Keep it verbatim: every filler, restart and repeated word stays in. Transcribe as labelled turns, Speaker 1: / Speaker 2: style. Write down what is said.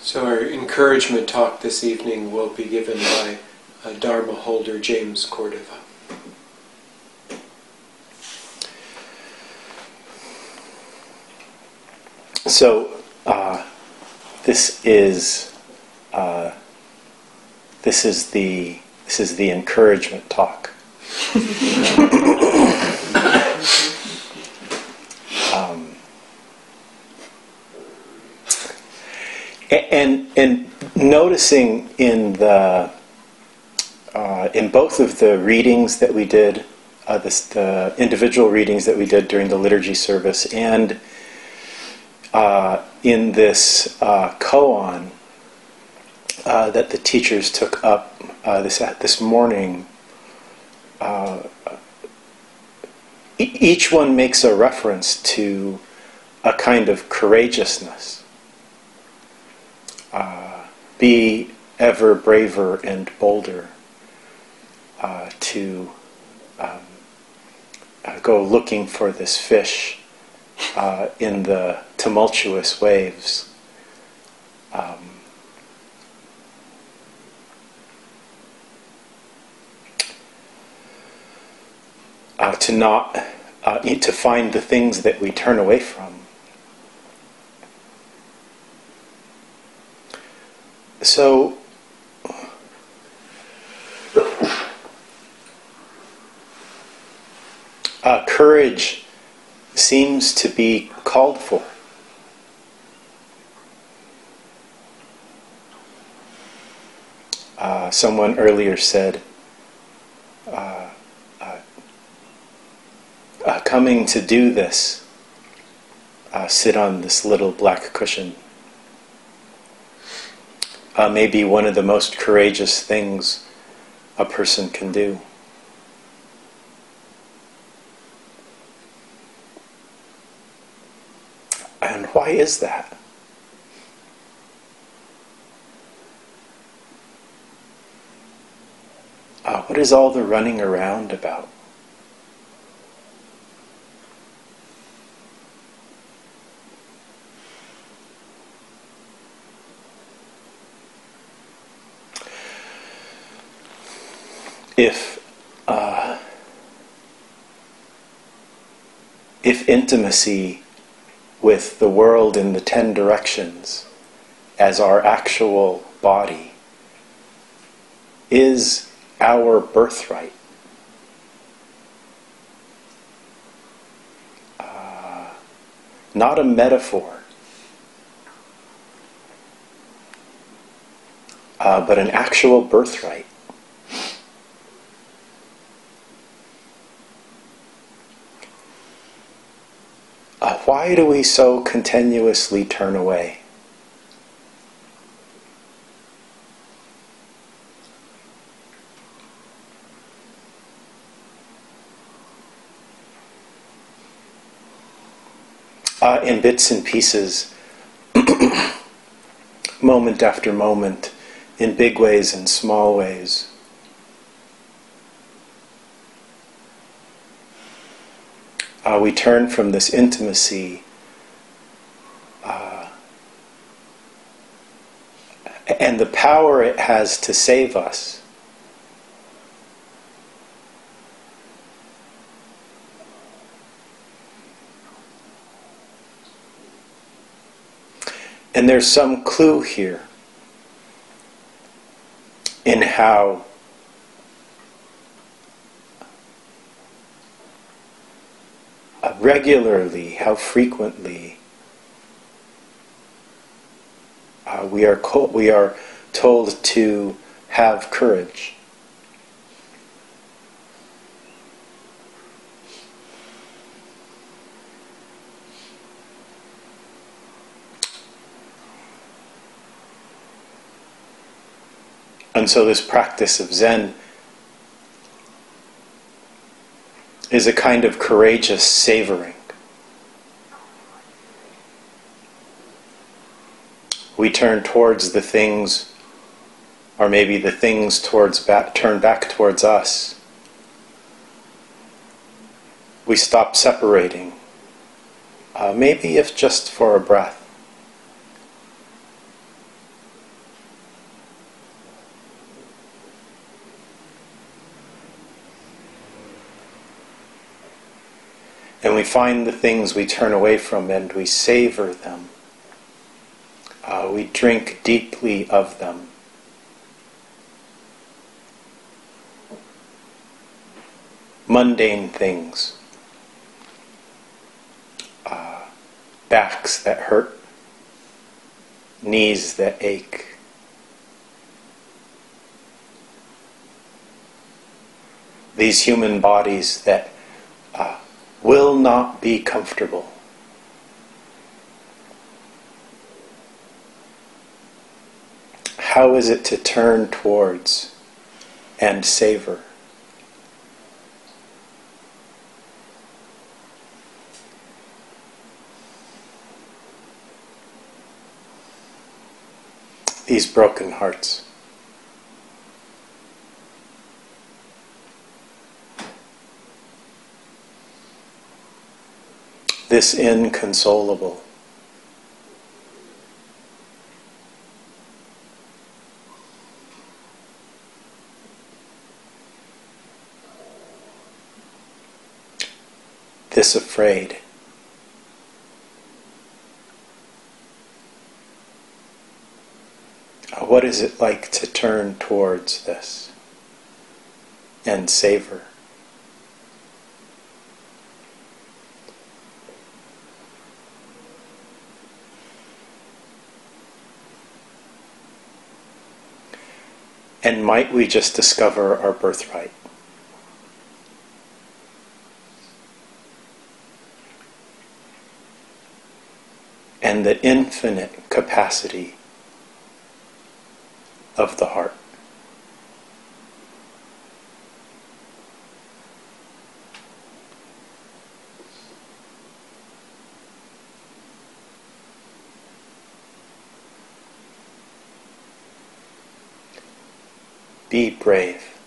Speaker 1: So our encouragement talk this evening will be given by uh, Dharma holder James Cordova.
Speaker 2: So uh, this is uh, this is the this is the encouragement talk. um, and and noticing in the uh, in both of the readings that we did, uh, this, the individual readings that we did during the liturgy service, and uh, in this uh, koan uh, that the teachers took up uh, this this morning, uh, e- each one makes a reference to a kind of courageousness. Uh, be ever braver and bolder uh, to um, uh, go looking for this fish uh, in the tumultuous waves. Um, uh, to not uh, to find the things that we turn away from. So, uh, courage seems to be called for. Uh, someone earlier said, uh, uh, uh, coming to do this, uh, sit on this little black cushion. Uh, may be one of the most courageous things a person can do. And why is that? Uh, what is all the running around about? If uh, if intimacy with the world in the ten directions as our actual body is our birthright, uh, not a metaphor, uh, but an actual birthright. Uh, why do we so continuously turn away? Uh, in bits and pieces, moment after moment, in big ways and small ways. Uh, we turn from this intimacy uh, and the power it has to save us. And there's some clue here in how Uh, regularly, how frequently uh, we are co- we are told to have courage. And so this practice of Zen is a kind of courageous savoring. We turn towards the things, or maybe the things towards back, turn back towards us. We stop separating, uh, maybe if just for a breath. And we find the things we turn away from and we savor them. Uh, we drink deeply of them. Mundane things. Uh, backs that hurt. Knees that ache. These human bodies that uh, will not be comfortable. How is it to turn towards and savor? These broken hearts. This inconsolable. This afraid. What is it like to turn towards this and savor? And might we just discover our birthright? And the infinite capacity of the heart. Be brave.